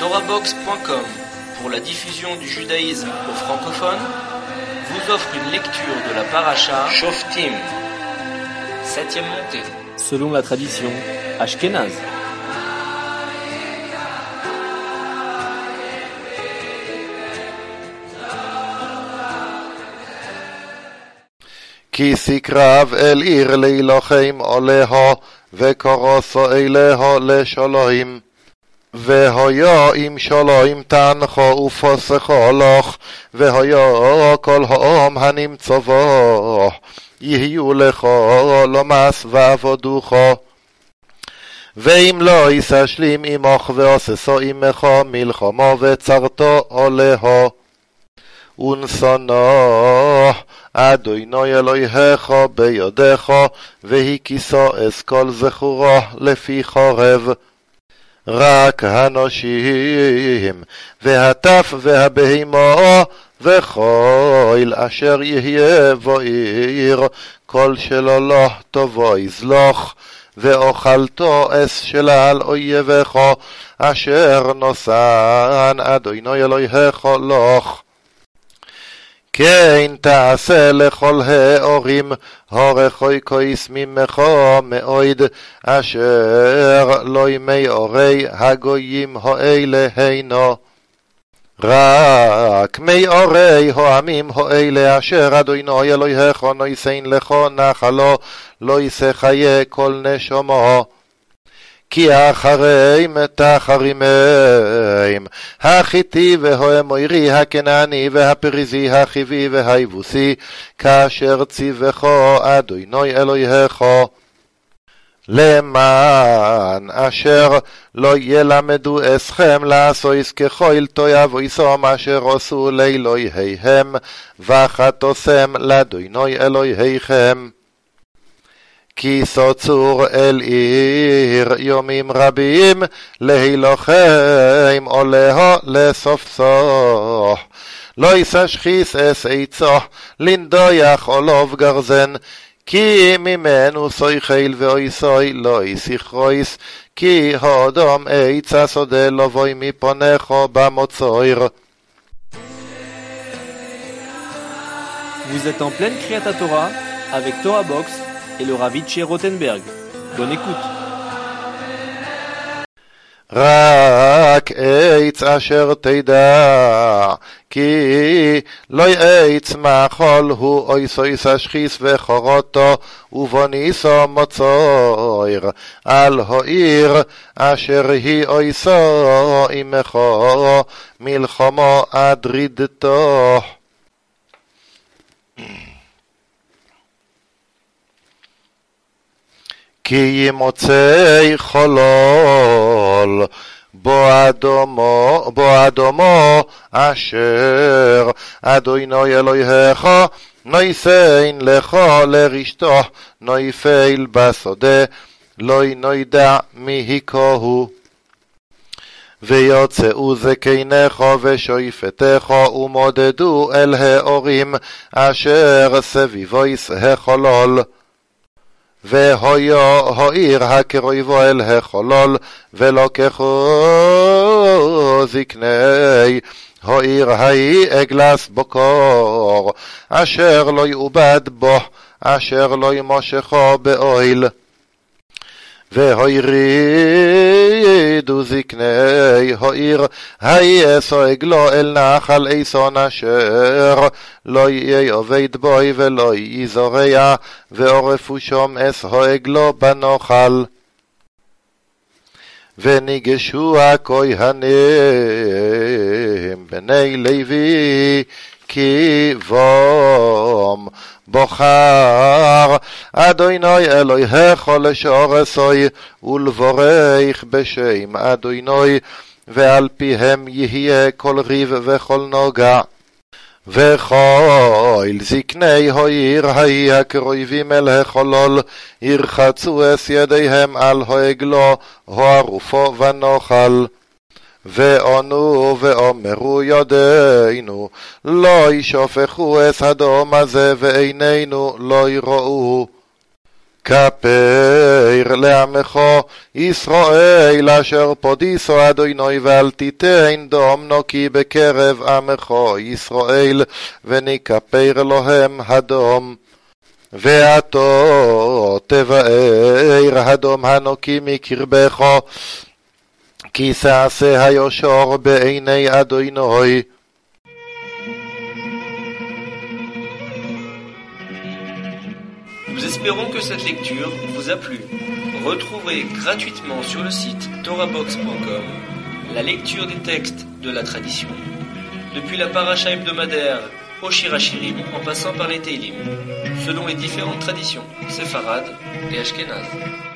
TorahBox.com, pour la diffusion du judaïsme aux francophones, vous offre une lecture de la paracha Shoftim, 7e montée, selon la tradition ashkénaze. כי סקרב אל עיר להילחם עליה, וקורסו אליה לשלום. והיה אם שלום תנחו ופוסחו לך, והיה כל העם הנמצא בו, יהיו לך למס ועבודוך. ואם לא יששלים עמך ועושסו עמך מלחמה וצרתו עליה. ונשנא אדוני אלוהיך בידך, והכיסו אסכול זכורו לפי חרב. רק הנשים והטף והבהמה וכל אשר יהיה בעיר, כל שלא לא תבוא יזלוך, ואוכלתו אס שלל אויבך, אשר נושן אדוני אלוהיך לך. כן תעשה לכל האורים הרחוי כויס ממך מאויד, אשר לא ימי אורי הגויים האלה הינו. רק מי אורי העמים האלה אשר אדוני אלוהיך נויסן לך נחלו, לא יישא חיי כל נשמו. כי אחרי מתחרימים החיתי והאמורי הכנעני והפריזי החיבי והיבוסי, כאשר ציווך אדוני אלוהיך. למען אשר לא ילמדו אסכם לעשויס ככל תועבויסם אשר עשו לאלוהיהם, וחטאתם לאדוני אלוהיכם. כי סוצור אל עיר יומים רבים להילחם עליה לסופסו. לא יששחיס אס עצו לנדויח עולוב גרזן, כי ממנו סויכל ואויסוי לא יסיכרויס, כי האדם עץ השדה לבוי מפונך במוצויר. Vous êtes en pleine Kriyat Torah avec TorahBox et le Rav Itcher Rothenberg. Bonne écoute. רק עץ אשר תדע, כי לא עץ מאכול הוא אויסויס אשחיס וחורותו, ובוניסו מוצויר על העיר אשר היא אויסו עמך מלחמו אדרידתו. כי ימוצא חולול בו אדומו אשר אדוני אלוהיך נויסן לך לרשתו, נויפל בשדה לא נוידע מהיקוהו. ויוצאו זקניך ושויפתך ומודדו אל האורים אשר סביבויס החולול. והיה העיר הקרובה אל החולול, ולוקחו זקני העיר ההיא אגלס בקור, אשר לא יאובד בו, אשר לא ימשכו באוהל. והורידו זקני העיר ההיא אסו אגלו אל נחל איסון, אשר לא יהיה עובד בוי ולא יהיה זורע, ועורפו שום אס העגלו בנוחל. וניגשו הכהנים בני לוי כי בום בוחר אדוני אלוהיך לשורסוי ולבורך בשם אדוני, ועל פיהם יהיה כל ריב וכל נוגע. וכל זקני העיר ההיא הקרובים אל החולול ירחצו אס ידיהם על העגלו הערופו ונאכל. וענו ואומרו ידינו לא ישופכו אס הדם הזה, ועינינו לא יראו. כפר לעמך ישראל אשר פודיסו אדוני ואל תיתן דומנו כי בקרב עמך ישראל ונכפר להם הדום. ועתו תבאר הדום הנוקי מקרבך כי תעשה היושר בעיני אדוני. Nous espérons que cette lecture vous a plu. Retrouvez gratuitement sur le site torahbox.com la lecture des textes de la tradition, depuis la paracha hebdomadaire au Shir HaShirim en passant par les Teilim, selon les différentes traditions séfarades et ashkénazes.